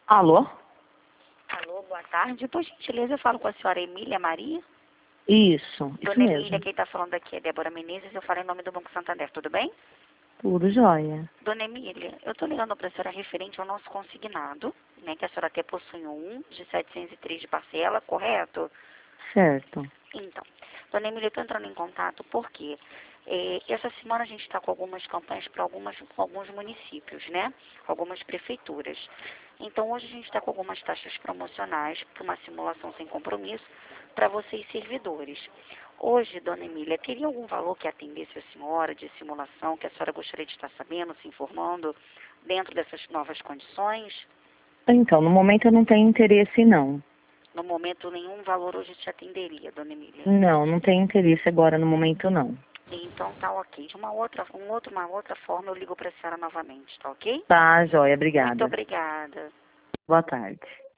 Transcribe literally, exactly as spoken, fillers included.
Alô? Alô, boa tarde. Por gentileza, eu falo com a senhora Emília Maria. Isso, isso Dona mesmo. Emília, quem está falando aqui é Débora Menezes. Eu falo em nome do Banco Santander, tudo bem? Tudo jóia. Dona Emília, eu estou ligando para a senhora referente ao nosso consignado, né, que a senhora até possui um de setecentos e três de parcela, correto? Certo. Então, Dona Emília, eu estou entrando em contato porque eh, essa semana a gente está com algumas campanhas para algumas, alguns municípios, né? Algumas prefeituras. Então, hoje a gente está com algumas taxas promocionais para uma simulação sem compromisso para vocês servidores. Hoje, Dona Emília, teria algum valor que atendesse a senhora de simulação que a senhora gostaria de estar sabendo, se informando dentro dessas novas condições? Então, no momento eu não tenho interesse, não. No momento, nenhum valor hoje te atenderia, Dona Emília. Não, não tenho interesse agora, no momento, não. Então tá ok. De uma outra, um outro, uma outra forma eu ligo para a senhora novamente, tá ok? Tá, jóia, Muito obrigada. obrigada. Boa tarde.